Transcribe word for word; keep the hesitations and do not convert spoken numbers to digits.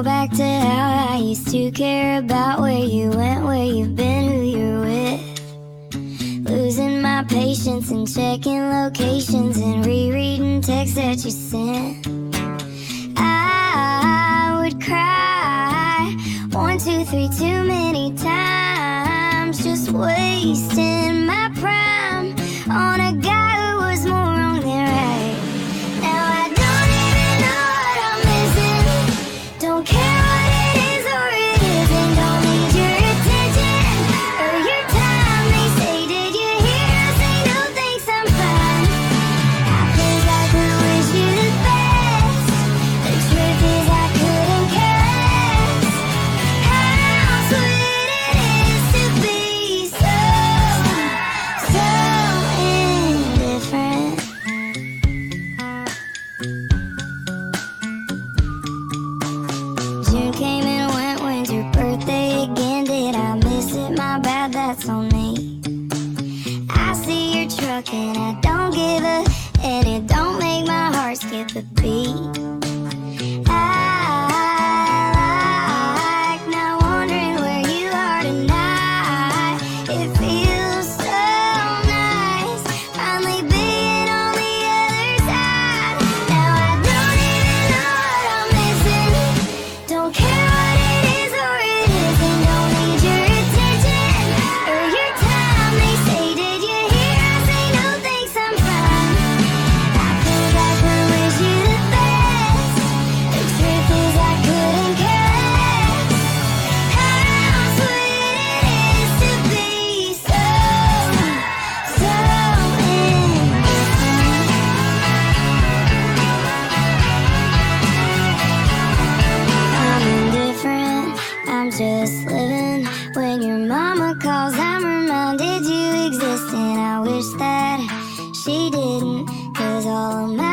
go back to how I used to care about where you went, where you've been, who you're with. Losing my patience and checking locations and rereading texts that you sent. I would cry one, two, three, too many times, just wasting my prime on a guy who was more wrong than right. Now I don't even know what I'm missing. Don't care what it is or it isn't. Don't need your attention or your time. They say, did you hear? I say, no thanks, I'm fine. I think I could wish you the best. The truth is I couldn't care less. How sweet it is to be so, so indifferent. June came and went, when's your birthday again? Did I miss it? My bad, that's on me. I see your truck and I don't give a, and it don't make my heart skip a beat. I like not wondering where you are tonight. It feels so nice, finally being on the other side. Now I don't even know what I'm missing. Don't care what it is or it isn't. Don't need your attention or your time. They say, did you hear? I say, no thanks, I'm fine. I think I could wish you the best. The truth is I couldn't care less. How sweet it is to be so, so indifferent. I'm indifferent, I'm just living. When your mama calls, I'm reminded you exist. And I wish that she didn't, 'cause all of my